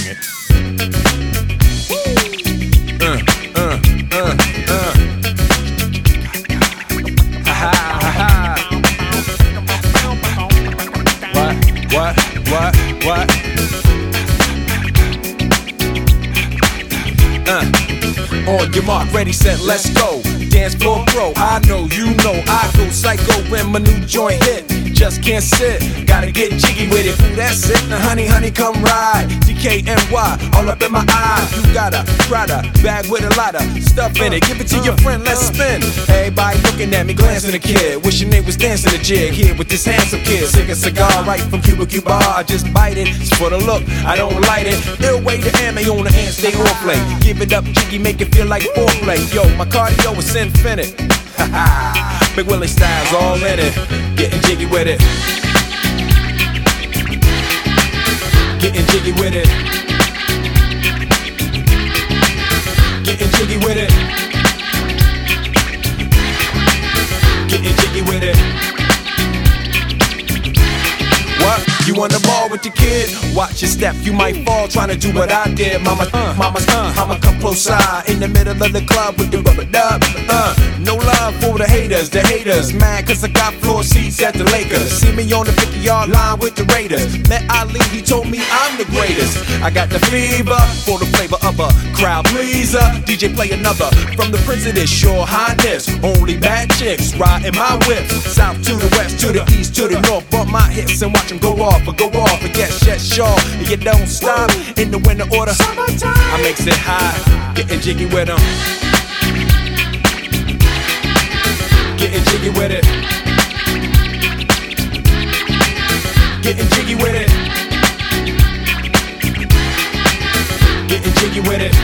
it. What? On your mark, ready, set, let's go. Dance floor pro, I know, you know, I go psycho when my new joint hit. Just can't sit, gotta get jiggy with it. Ooh, that's it, now honey, come ride. DKNY, all up in my eye. You got a Prada bag with a lot of stuff in it. Give it to your friend, let's spin. Everybody looking at me, glancing a kid. Wishing they was dancing a jig here with this handsome kid. Sick a cigar right from Cuba Cuba. I just bite it, it's for the look, I don't light it. Ill way to ammo on the hand, stay on play. Give it up, jiggy, make it feel like foreplay. Yo, my cardio is infinite. Big Willie style's all in it. Getting jiggy with it. Getting jiggy with it. Getting jiggy with it. Getting jiggy with it. What? You on the ball with your kid? Watch your step, you might fall trying to do what I did. Mama, I'ma come close side in the middle of the club with the rubber dub. No love for the haters mad cause I got floor seats at the Lakers. See me on the 50-yard line with the Raiders. Met Ali, he told me I'm the greatest. I got the fever for the flavor of a crowd pleaser. DJ play another from the Prince of this Your Highness. Only bad chicks riding my whip. South to the west, to the east, to the north. Bump my hips and watch them go off. And get shit sure, and you don't stop in the winter order. Summertime. I makes it high, getting jiggy with them. Getting jiggy with it. Getting jiggy with it. Getting jiggy with it.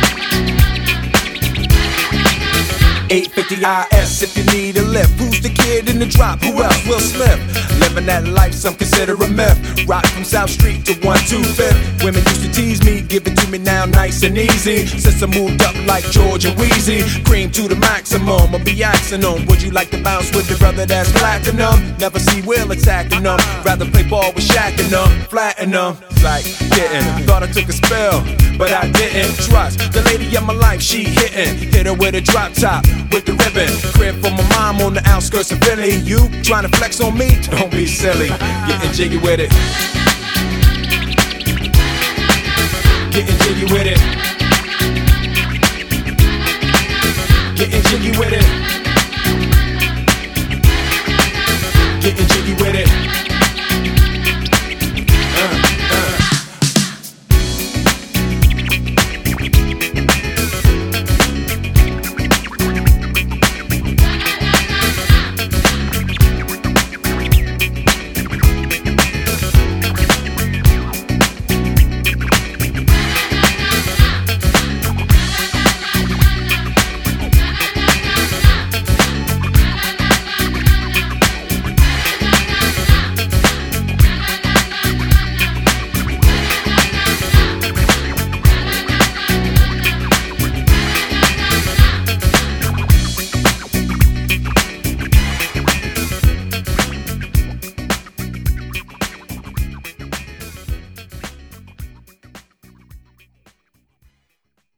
850 IS if you need a lift. Who's the kid in the drop? Who else? Will Smith. Living that life, some consider a myth. Rock from South Street to 125th. Women used to tease me, give it to me now nice and easy. Since I moved up like George and Wheezy, cream to the maximum, I'll be axing them. Would you like to bounce with the brother that's platinum? Never see Will attacking them. Rather play ball with Shaq and them, flatten them. Like getting, thought I took a spell, but I didn't. Trust the lady of my life, she hitting. Hit her with a drop top, with the ribbon. Crib for my mom on the outskirts of Philly. You trying to flex on me? Don't be silly. Getting jiggy with it.